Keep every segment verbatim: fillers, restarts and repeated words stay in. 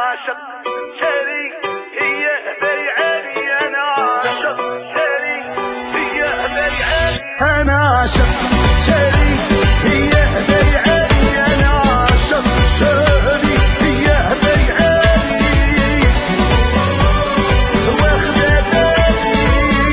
عاشق شريك هي بيعاني، انا عاشق شريك هي بيعاني، انا عاشق شريك هي بيعاني، انا عاشق شريك هي بيعاني، واخدة بالي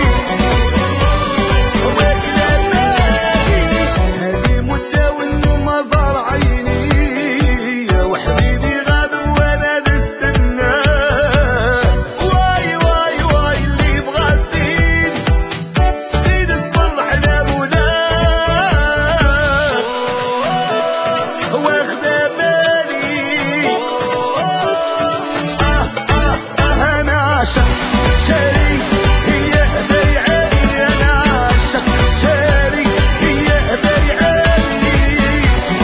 واكلة بالي، هذه مدة والنوم صار عيني، وحبيبي غاب وانا نستناه، واي واي واي اللي بغى الزين زيد اصبر حلامنا، واخدة بالي آه آه آه انا عاشق شريك هي بيعاني، انا عاشق شريك هي بيعاني،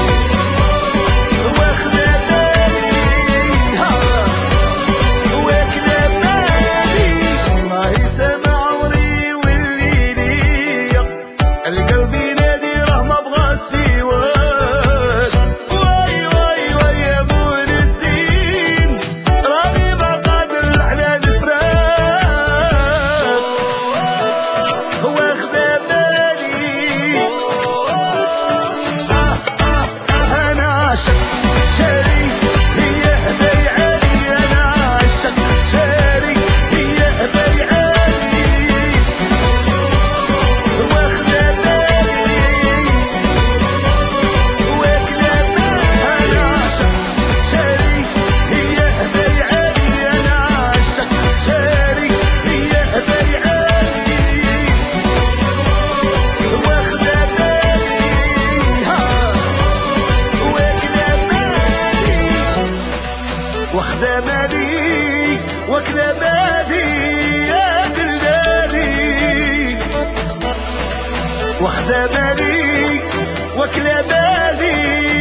واخدة بالي ها واكلة بالي، الله يسامع عمري واللي ليا، القلب ينادي راه ما بغى سواك، واي واي واي يا مول الزين راني ما قادر على الفراق، واخدة بالي آه آه آه انا عاشق شريك هي بيعاني، انا عاشق شريك هي بيعاني، واخدة بالي واكلة بالي، انا عاشق شريك هي بيعاني، انا عاشق شريك هي بيعاني، واخدة بالي ها واكلة بالي، واخدة بالي واكلة بالي يا دلالي، واخدة بالي واكلة بالي